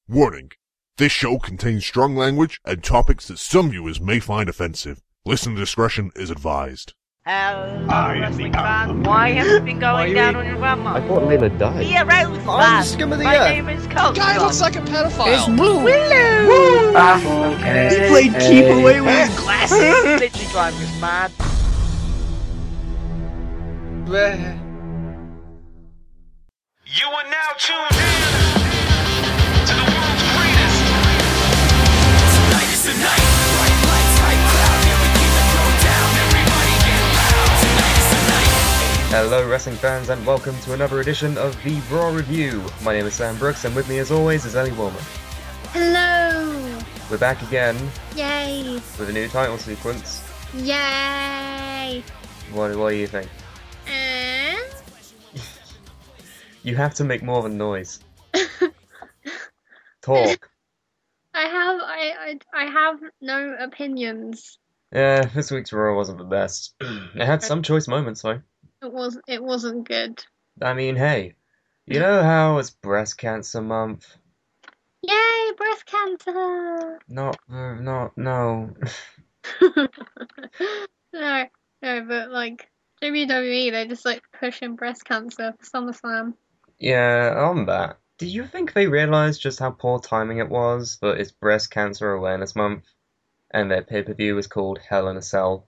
Warning: this show contains strong language and topics that some viewers may find offensive. Listener discretion is advised. Hello, wrestling fan. Why have you been going down on your grandma? I thought Layla died. Be a rosebud. I'm the scum of the My earth. name is Coach. Guy looks like a pedophile. It's blue. Willow. Okay. He played keep away with his glasses. Literally driving us mad. You are now tuned in to the world's greatest. Tonight is the night. Bright lights, hype crowd. Here we keep the throw down. Everybody get loud. Tonight is the night. Hello wrestling fans and welcome to another edition of the Raw Review. My name is Sam Brooks and with me as always is Ellie Woolman. Hello! We're back again Yay! with a new title sequence. Yay! What do you think? And You have to make more of a noise. Talk. I have no opinions. Yeah, this week's Raw wasn't the best. It had some choice moments though. It wasn't good. I mean, hey, you know how it's breast cancer month? Yay! Breast cancer! No. No, but like WWE, they're just like pushing breast cancer for SummerSlam. Yeah, on that. Do you think they realised just how poor timing it was that it's Breast Cancer Awareness Month and their pay-per-view was called Hell in a Cell?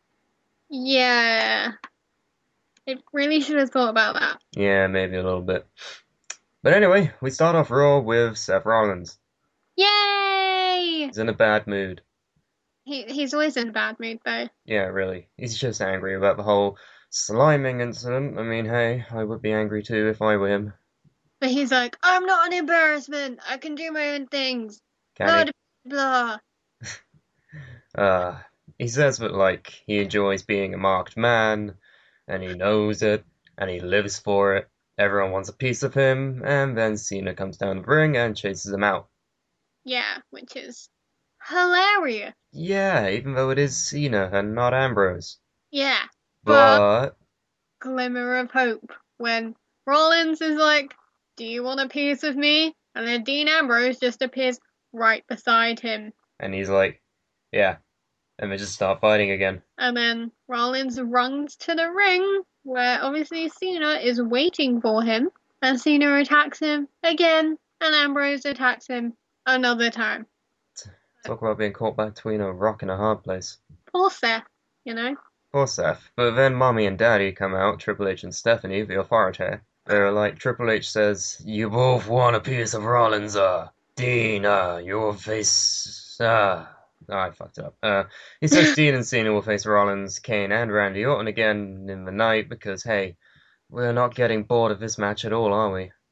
Yeah. It really should have thought about that. Yeah, maybe a little bit. But anyway, we start off Raw with Seth Rollins. Yay! He's in a bad mood. He's always in a bad mood though. Yeah, really. He's just angry about the whole sliming incident. I mean, hey, I would be angry too if I were him. But he's like, I'm not an embarrassment. I can do my own things. Can he? Blah, blah. He says that, like, he enjoys being a marked man, and he knows it, and he lives for it. Everyone wants a piece of him, and then Cena comes down the ring and chases him out. Yeah, which is hilarious. Yeah, even though it is Cena and not Ambrose. Yeah, But, glimmer of hope when Rollins is like, do you want a piece of me? And then Dean Ambrose just appears right beside him. and he's like, yeah. And they just start fighting again. And then Rollins runs to the ring, where obviously Cena is waiting for him. And Cena attacks him again, and Ambrose attacks him another time. Talk about being caught between a rock and a hard place. Poor Seth, you know? Poor Seth. But then Mommy and Daddy come out, Triple H and Stephanie, the authority. They're like, Triple H says, you both want a piece of Rollins, Dean, your face, I fucked it up. He says Dean and Cena will face Rollins, Kane, and Randy Orton again in the night because, hey, we're not getting bored of this match at all, are we?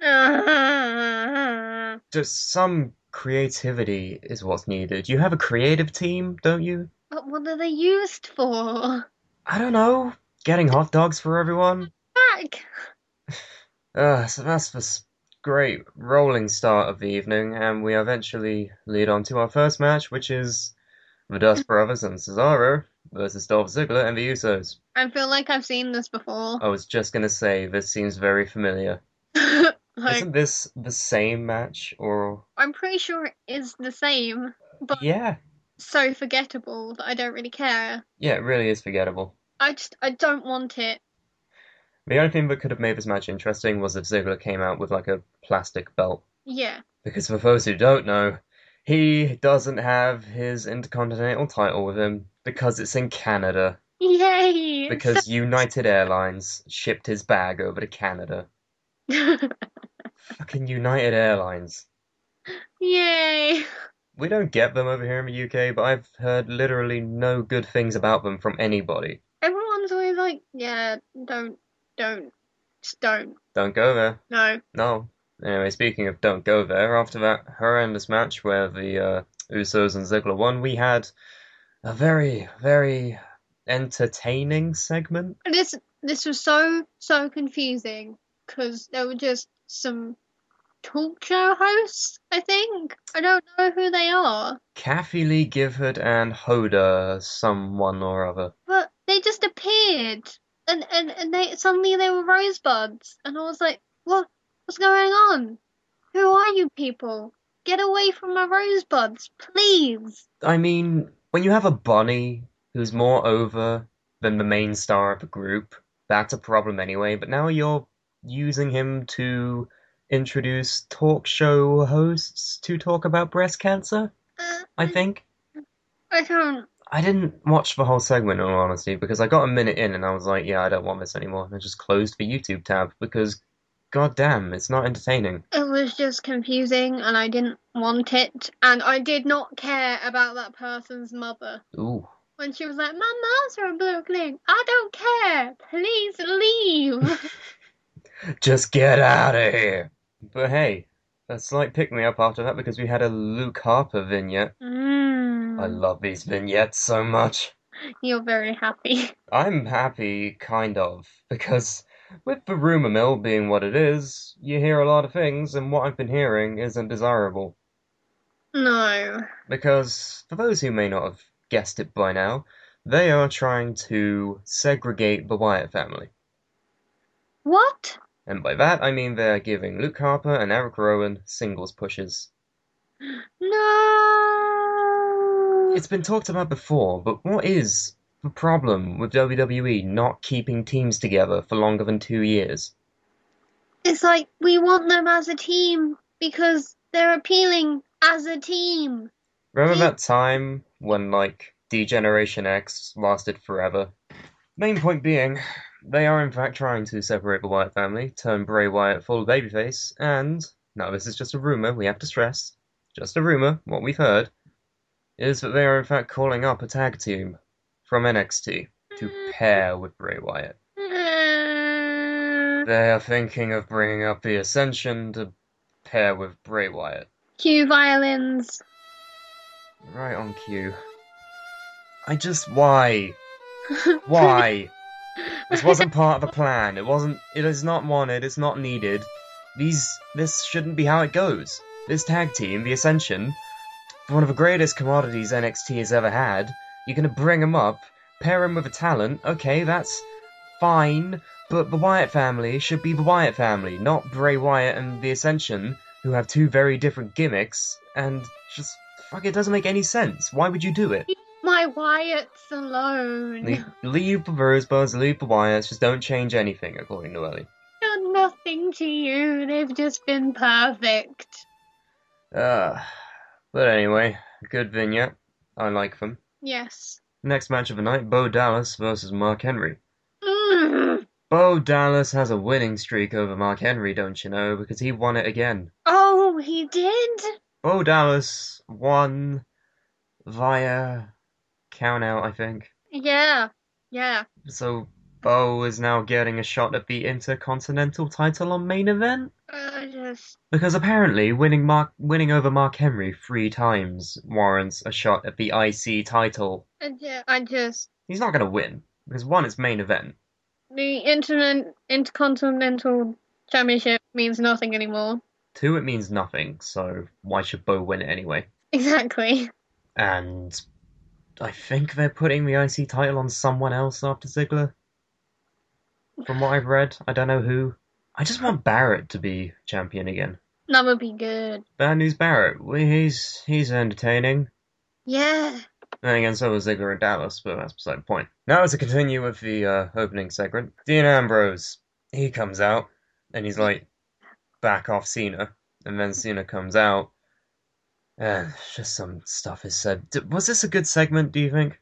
Just some creativity is what's needed. You have a creative team, don't you? But what are they used for? I don't know. Getting hot dogs for everyone? Back! So that's the great rolling start of the evening, and we eventually lead on to our first match, which is the Dust Brothers and Cesaro versus Dolph Ziggler and the Usos. I feel like I've seen this before. I was just gonna say, this seems very familiar. Like, Isn't this the same match, or... I'm pretty sure it is the same, but Yeah. so forgettable that I don't really care. Yeah, it really is forgettable. I don't want it. The only thing that could have made this match interesting was if Ziggler came out with, like, a plastic belt. Yeah. Because for those who don't know, he doesn't have his Intercontinental title with him because it's in Canada. Yay! Because United Airlines shipped his bag over to Canada. Fucking United Airlines. Yay! We don't get them over here in the UK, but I've heard literally no good things about them from anybody. Everyone's always like, yeah, just don't. Don't go there. No. No. Anyway, speaking of don't go there, after that horrendous match where the Usos and Ziggler won, we had a very, very entertaining segment. This was so confusing because there were just some talk show hosts, I think. I don't know who they are. Kathy Lee Gifford and Hoda someone or other. But they just appeared. And they suddenly they were rosebuds. And I was like, what's going on? Who are you people? Get away from my rosebuds, please. I mean, when you have a bunny who's more over than the main star of the group, that's a problem anyway, but now you're using him to introduce talk show hosts to talk about breast cancer, I think. I don't. I didn't watch the whole segment in all honesty because I got a minute in and I was like, yeah, I don't want this anymore. And I just closed the YouTube tab because, god damn, it's not entertaining. It was just confusing and I didn't want it. And I did not care about that person's mother. Ooh. When she was like, my mom's from Brooklyn. I don't care. Please leave. Just get out of here. But hey, a slight pick-me-up after that because we had a Luke Harper vignette. I love these vignettes so much. You're very happy. I'm happy, kind of, because with the rumor mill being what it is, you hear a lot of things, and what I've been hearing isn't desirable. No. Because, for those who may not have guessed it by now, they are trying to segregate the Wyatt family. What? And by that, I mean they're giving Luke Harper and Eric Rowan singles pushes. No. It's been talked about before, but what is the problem with WWE not keeping teams together for longer than 2 years? It's like we want them as a team because they're appealing as a team. Remember that time when, like, D-Generation X lasted forever? Main point being, they are in fact trying to separate the Wyatt family, turn Bray Wyatt full babyface, and, now this is just a rumor, we have to stress, just a rumor, what we've heard, is that they are in fact calling up a tag team from NXT to pair with Bray Wyatt. They are thinking of bringing up the Ascension to pair with Bray Wyatt. Cue violins. Right on cue. Why? Why? This wasn't part of the plan. It is not wanted, it's not needed. This shouldn't be how it goes. This tag team, the Ascension, one of the greatest commodities NXT has ever had, you're gonna bring them up, pair them with a talent, okay, that's fine, but the Wyatt family should be the Wyatt family, not Bray Wyatt and the Ascension, who have two very different gimmicks, and just, fuck, it doesn't make any sense. Why would you do it? My Wyatts alone. Leave the Rosebuds, leave the Wyatts, just don't change anything, according to Ellie. Done nothing to you. They've just been perfect. But anyway, good vignette. I like them. Yes. Next match of the night, Bo Dallas versus Mark Henry. Mm. Bo Dallas has a winning streak over Mark Henry, don't you know, because he won it again. Oh, he did? Bo Dallas won via count out, I think. Yeah. So Bo is now getting a shot at the Intercontinental title on main event? Because apparently winning over Mark Henry 3 times warrants a shot at the IC title. He's not going to win, because 1, it's main event. The Intercontinental Championship means nothing anymore. 2, it means nothing, so why should Bo win it anyway? Exactly. And I think they're putting the IC title on someone else after Ziggler. From what I've read, I don't know who. I just want Barrett to be champion again. That would be good. Bad news Barrett. He's entertaining. Yeah. And again, so was Ziggler and Dallas, but that's beside the point. Now to continue with the opening segment, Dean Ambrose, he comes out, and he's like, back off Cena. And then Cena comes out, and just some stuff is said. Was this a good segment, do you think?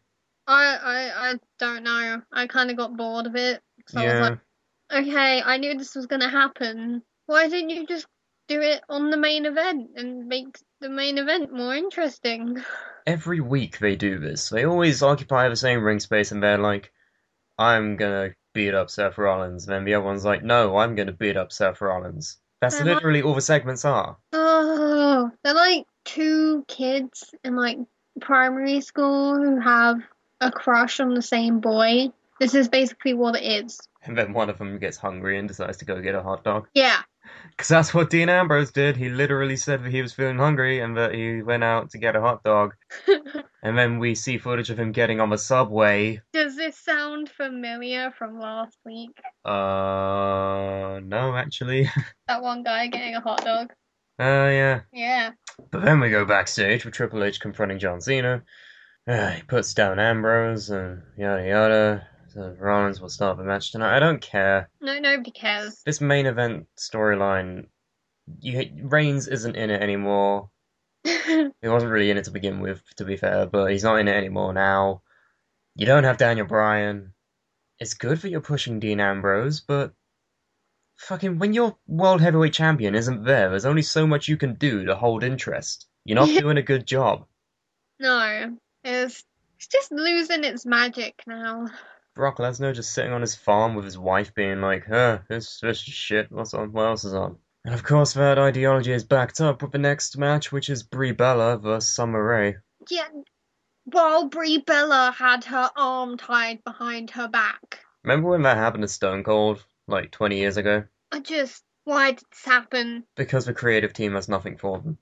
I don't know. I kind of got bored of it. So Yeah. I was like, okay, I knew this was going to happen. Why didn't you just do it on the main event and make the main event more interesting? Every week they do this. They always occupy the same ring space and they're like, I'm gonna beat up Seth Rollins. And then the other one's like, no, I'm gonna beat up Seth Rollins. That's They're literally all the segments are. Oh, they're like 2 kids in like primary school who have a crush on the same boy. This is basically what it is. And then one of them gets hungry and decides to go get a hot dog. Yeah. Because that's what Dean Ambrose did. He literally said that he was feeling hungry and that he went out to get a hot dog. And then we see footage of him getting on the subway. Does this sound familiar from last week? No, actually. That one guy getting a hot dog. Yeah. Yeah. But then we go backstage with Triple H confronting John Cena. He puts down Ambrose and yada yada. So Rollins will start the match tonight. I don't care. No, nobody cares. This main event storyline, Reigns isn't in it anymore. He wasn't really in it to begin with, to be fair, but he's not in it anymore now. You don't have Daniel Bryan. It's good that you're pushing Dean Ambrose, but fucking when your World Heavyweight Champion isn't there, there's only so much you can do to hold interest. You're not doing a good job. No, it's just losing its magic now. Brock Lesnar just sitting on his farm with his wife being like, this is shit, what's on, what else is on? And of course that ideology is backed up with the next match, which is Brie Bella versus Summer Rae. Yeah, while Brie Bella had her arm tied behind her back. Remember when that happened to Stone Cold, like 20 years ago? Why did this happen? Because the creative team has nothing for them.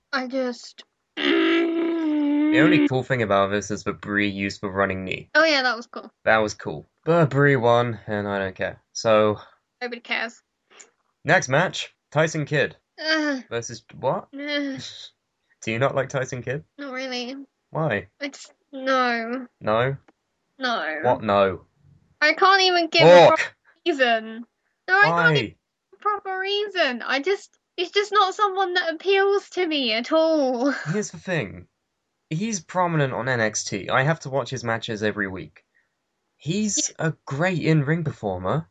The The only cool thing about this is that Brie used the running knee. Oh yeah, that was cool. That was cool. But Brie won, and I don't care. So, Nobody cares. next match, Tyson Kidd Ugh, versus what? ugh, Do you not like Tyson Kidd? not really. Why? No. No? No. What no? I can't even give a proper Talk! reason. No, I can't even Why? give a proper reason. It's just not someone that appeals to me at all. Here's the thing. He's prominent on NXT. I have to watch his matches every week. He's a great in-ring performer.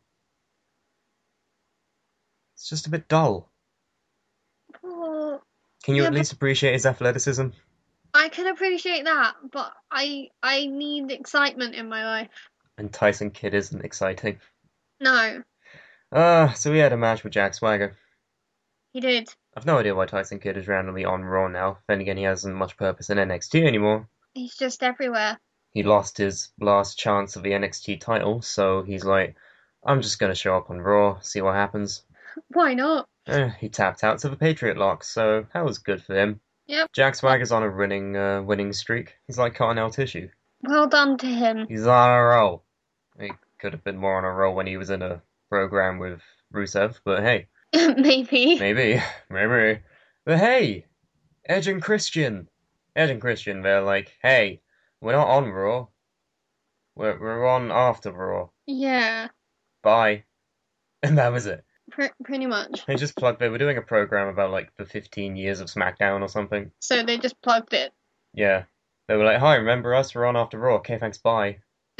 It's just a bit dull. Oh, Can you Yeah, at but- least appreciate his athleticism? I can appreciate that, but I need excitement in my life. And Tyson Kidd isn't exciting. No, So we had a match with Jack Swagger. he did. I've no idea why Tyson Kidd is randomly on Raw now. Then again, he hasn't much purpose in NXT anymore. He's just everywhere. He lost his last chance of the NXT title, so he's like, I'm just gonna show up on Raw, see what happens. Why not? He tapped out to the Patriot Lock, so that was good for him. Yep. Jack Swagger's on a winning streak. He's like Cottonelle tissue. Well done to him. He's on a roll. He could have been more on a roll when he was in a program with Rusev, but hey, Maybe. maybe. But hey, Edge and Christian, they're like, hey, we're not on Raw. We're on after Raw. Yeah, Bye. And that was it. pretty much. They were doing a program about like the 15 years of SmackDown or something. So they just plugged it. Yeah. They were like, hi, remember us? We're on after Raw. Okay, thanks, bye.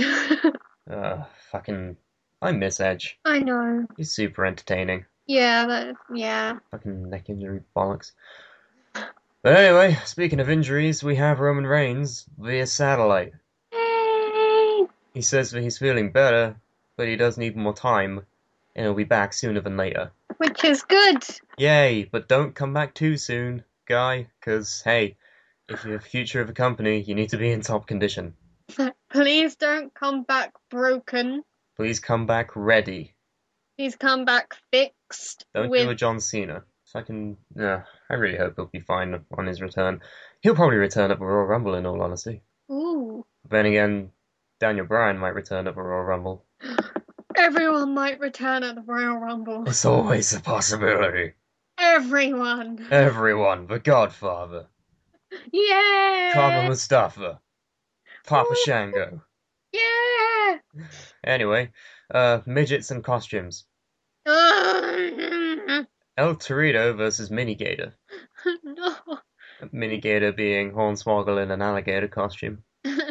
Fucking, I miss Edge. I know. He's super entertaining. Yeah. Fucking neck injury bollocks. But anyway, speaking of injuries, we have Roman Reigns via satellite. Hey! He says that he's feeling better, but he does need more time, and he'll be back sooner than later. Which is good. Yay, but don't come back too soon, guy, 'cause hey, if you're the future of a company, you need to be in top condition. Please don't come back broken. Please come back ready. Please come back fixed. Don't with do a John Cena. I really hope he'll be fine on his return. He'll probably return at the Royal Rumble, in all honesty. Ooh. Then again, Daniel Bryan might return at the Royal Rumble. Everyone might return at the Royal Rumble. It's always a possibility. Everyone. Everyone, the Godfather, Yeah. Kama Mustafa, Papa Shango. Yeah. Anyway, midgets and costumes. No. El Torito versus Minigator. Minigator being Hornswoggle in an alligator costume.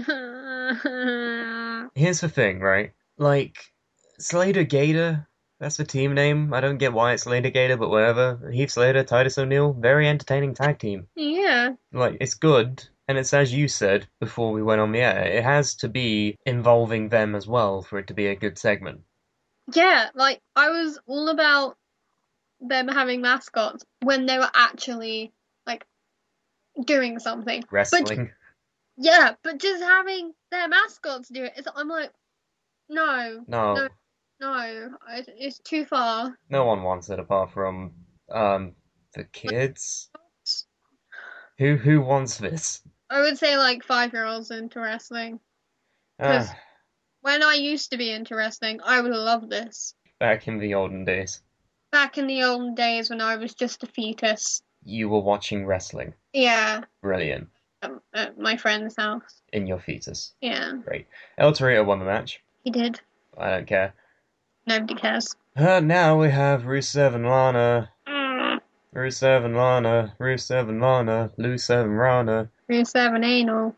Here's the thing, right? Like, Slater Gator, that's the team name. I don't get why it's Slater Gator, but whatever. Heath Slater, Titus O'Neil, very entertaining tag team. Yeah. Like, it's good, and it's as you said before we went on the air, it has to be involving them as well for it to be a good segment. Yeah, like, I was all about them having mascots when they were actually, like, doing something. Wrestling. Yeah, but just having their mascots do it, I'm like, no, No, it's too far. no one wants it apart from, the kids. Who wants this? I would say, like, 5-year-olds into wrestling. Ah, 'Cause when I used to be into wrestling, I would love this. back in the olden days. Back in the olden days when I was just a fetus. You were watching wrestling. Yeah, Brilliant. at my friend's house. In your fetus. Yeah, Great. El Torito won the match. he did. I don't care. Nobody cares. Now we have Rusev and Lana. Mm. Rusev and Lana. Rusev and Lana. Rusev and Rana. Rusev and anal.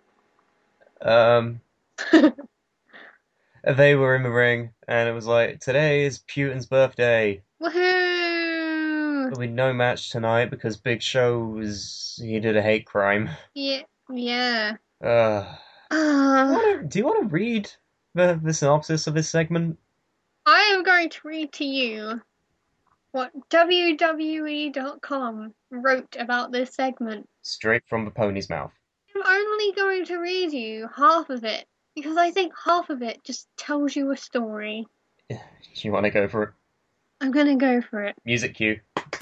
They were in the ring, and it was like, today is Putin's birthday. Woohoo! There'll be no match tonight because Big Show he did a hate crime. Yeah, yeah. Do you want to read the synopsis of this segment? I am going to read to you what WWE.com wrote about this segment. Straight from the pony's mouth. I'm only going to read you half of it because I think half of it just tells you a story. Do you want to go for it? I'm gonna go for it. Music cue.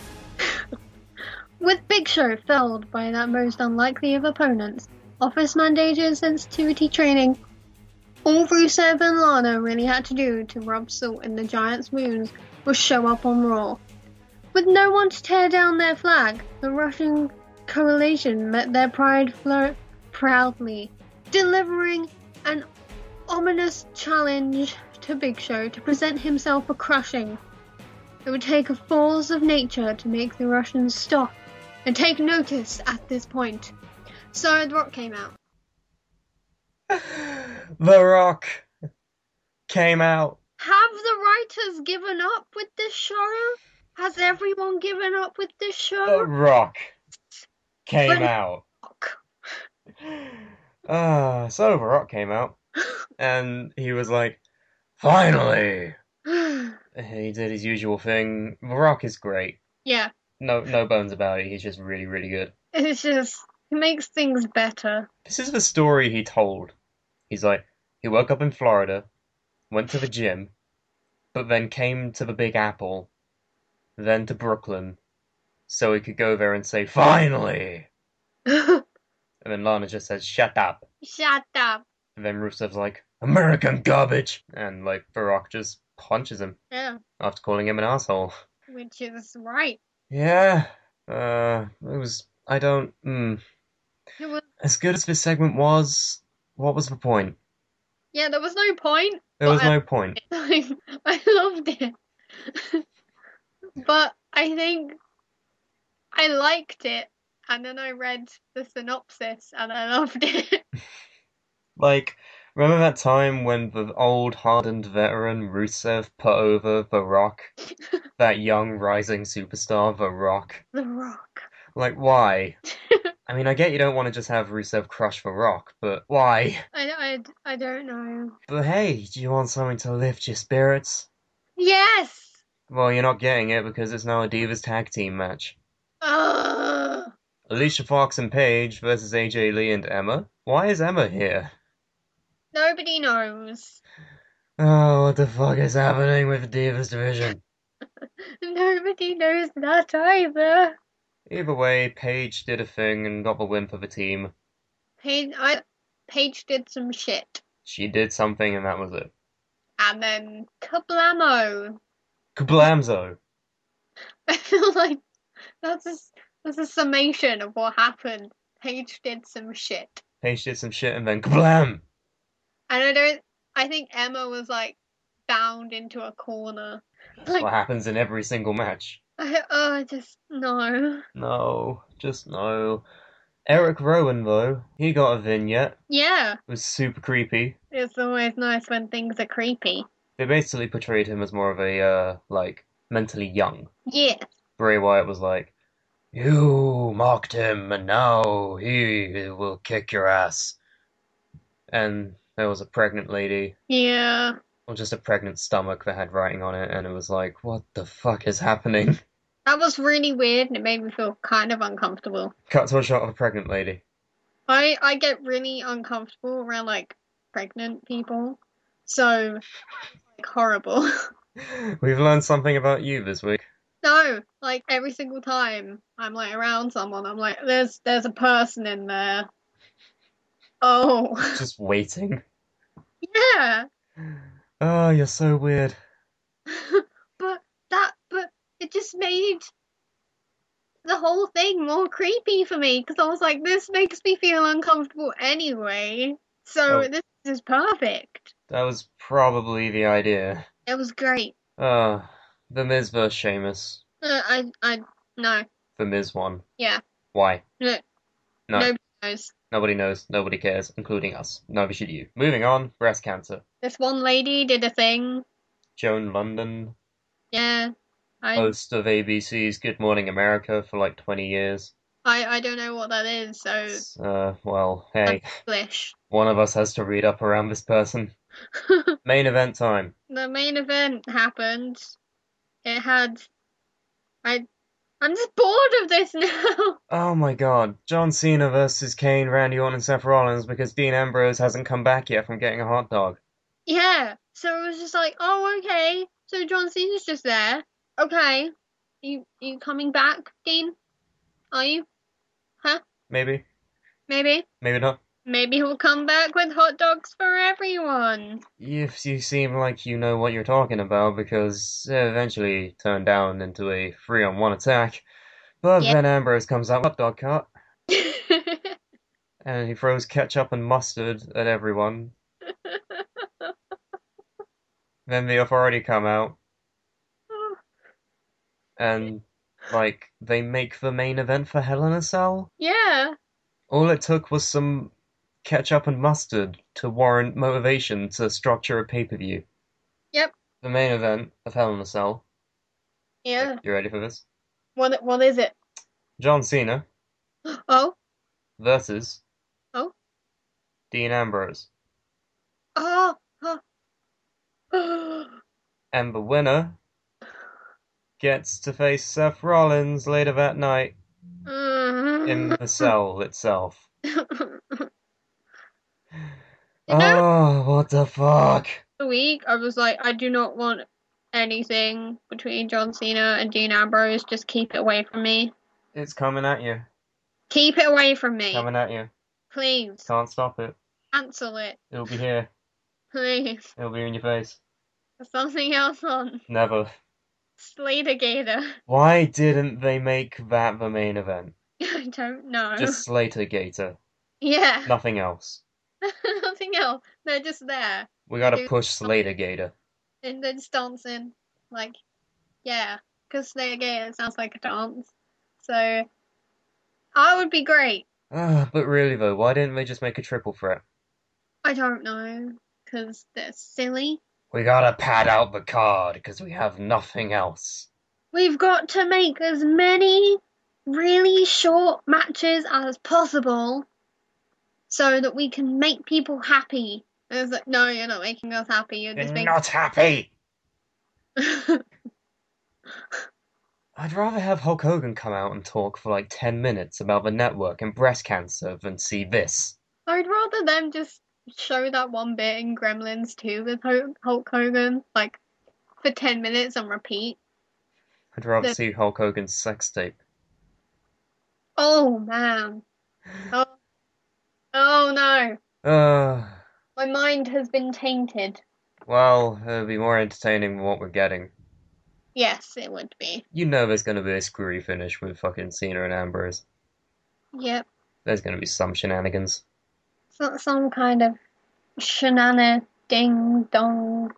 With Big Show felled by that most unlikely of opponents, office mandated sensitivity training, all Rusev and Lana really had to do to rub salt in the Giants' wounds was show up on Raw. With no one to tear down their flag, the Russian coalition met their pride proudly, delivering an ominous challenge to Big Show to present himself a crushing. It would take a force of nature to make the Russians stop and take notice at this point. So The Rock came out. The Rock came out. Have the writers given up with this show? Has everyone given up with this The show? Rock came The out. Rock. So The Rock came out, and he was like, finally! He did his usual thing. The Rock is great. Yeah, No bones about it. He's just really, really good. it's just, it makes things better. This is the story he told. He's like, he woke up in Florida, went to the gym, but then came to the Big Apple, then to Brooklyn, so he could go there and say, finally! And then Lana just says, shut up. Shut up. And then Rusev's like, American garbage! And like, The Rock just punches him Yeah, after calling him an asshole. which is right. Yeah, it was, It was, as good as this segment was, what was the point? yeah, there was no point. There was but no point. I loved it. But I think I liked it, and then I read the synopsis and I loved it. Like, remember that time when the old hardened veteran Rusev put over The Rock? That young rising superstar, The Rock? The Rock. Like, why? I mean, I get you don't want to just have Rusev crush The Rock, but why? I don't know. But hey, do you want something to lift your spirits? Yes! Well, you're not getting it because it's now a Divas tag team match. Ugh. Alicia Fox and Paige versus AJ Lee and Emma? Why is Emma here? Nobody knows. Oh, what the fuck is happening with the Divas division? Nobody knows that either. Either way, Paige did a thing and got the win for the team. Paige did some shit. She did something and that was it. And then kablamo. Kablamzo! I feel like that's a summation of what happened. Paige did some shit. Paige did some shit and then kablam! And I think Emma was like bound into a corner. That's what happens in every single match. I just, no. No, just no. Eric Rowan, though, he got a vignette. Yeah, It was super creepy. it's always nice when things are creepy. They basically portrayed him as more of a, mentally young. Yes. Bray Wyatt was like, you mocked him and now he will kick your ass. And there was a pregnant lady, Yeah. or just a pregnant stomach that had writing on it, and it was like, what the fuck is happening? That was really weird and it made me feel kind of uncomfortable. Cut to a shot of a pregnant lady. I get really uncomfortable around like pregnant people. So it's like horrible. We've learned something about you this week. No, like every single time I'm like around someone, I'm like, there's a person in there. Oh. Just waiting. Yeah. Oh, you're so weird. But it just made the whole thing more creepy for me because I was like, this makes me feel uncomfortable anyway. So Oh. this is perfect. That was probably the idea. It was great. The Miz vs. Sheamus. No. The Miz one. Yeah. Why? No. No. Nobody knows. Nobody knows. Nobody cares, including us. Neither should you. Moving on. Breast cancer. This one lady did a thing. Joan London, Yeah. host of ABC's Good Morning America for like 20 years. I don't know what that is, so Well, hey, English. one of us has to read up around this person. Main event time. The main event happened. It had I'm just bored of this now. Oh my god. John Cena versus Kane, Randy Orton, and Seth Rollins because Dean Ambrose hasn't come back yet from getting a hot dog. Yeah. So it was just like, oh, okay. So John Cena's just there. Okay. You coming back, Dean? Are you? Maybe. Maybe. Maybe not. Maybe he'll come back with hot dogs for everyone. If you seem like you know what you're talking about, because it eventually turned down into a 3-on-1 attack. But Yeah. then Ambrose comes out with a hot dog cart, and he throws ketchup and mustard at everyone. Then the Authority come out, and, like, they make the main event for Hell in a Cell? Yeah. All it took was some ketchup and mustard to warrant motivation to structure a pay-per-view. Yep. The main event of Hell in a Cell. Yeah. You ready for this? What is it? John Cena Oh. versus Oh. Dean Ambrose. Oh. And the winner gets to face Seth Rollins later that night in the cell itself. Oh, what the fuck? The week I was like, I do not want anything between John Cena and Dean Ambrose. Just keep it away from me. It's coming at you. Keep it away from me. Coming at you. Please. Can't stop it. Cancel it. It'll be here. Please. It'll be in your face. There's something else on. Never. Slater Gator. Why didn't they make that the main event? I don't know. Just Slater Gator. Yeah. Nothing else. Nothing else. They're just there. We gotta Dude. push Slater Gator. And they're just dancing. Like, yeah. Because Slater Gator sounds like a dance. So, I would be great. But really though, why didn't they just make a triple threat? I don't know. Because they're silly. We gotta pad out the card, because we have nothing else. We've got to make as many really short matches as possible so that we can make people happy. And it's like, no, you're not making us happy. You're just You're making... not happy! I'd rather have Hulk Hogan come out and talk for like 10 minutes about the network and breast cancer than see this. I'd rather them just show that one bit in Gremlins 2 with Hulk Hogan, like, for 10 minutes on repeat. I'd rather The- see Hulk Hogan's sex tape. Oh, man. Oh no. My mind has been tainted. Well, it'll be more entertaining than what we're getting. Yes, it would be. You know there's gonna be a screwy finish with fucking Cena and Ambrose. Yep. There's gonna be some shenanigans. Some kind of ding dong.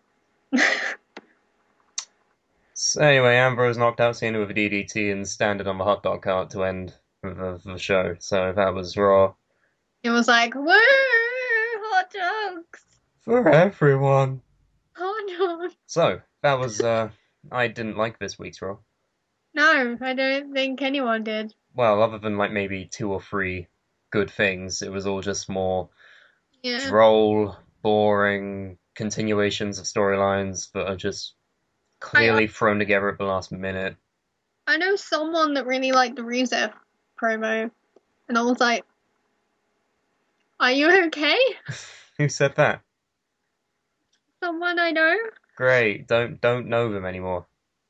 So anyway, Ambrose knocked out Cena with a DDT and standing on the hot dog cart to end the show. So that was Raw. It was like, woo! Hot dogs! For everyone. Hot dogs! So, that was, I didn't like this week's Raw. No, I don't think anyone did. Well, other than like maybe 2 or 3 good things, it was all just more Yeah. droll, boring continuations of storylines that are just clearly thrown together at the last minute. I know someone that really liked the Rusev promo, and I was like, are you okay? Who said that? Someone I know? Great, don't know them anymore.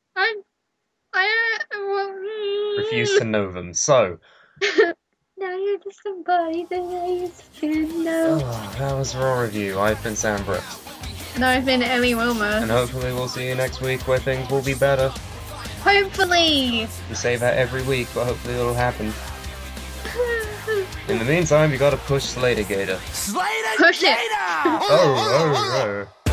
Refuse to know them. So, Now you're just somebody that I used to know. that was Raw Review. I've been Sam Brooks. And I've been Ellie Wilmer. And hopefully we'll see you next week where things will be better. Hope Hopefully! We say that every week, but hopefully it'll happen. In the meantime, you gotta push Slater Gator. Slater Push it. Gator! Oh.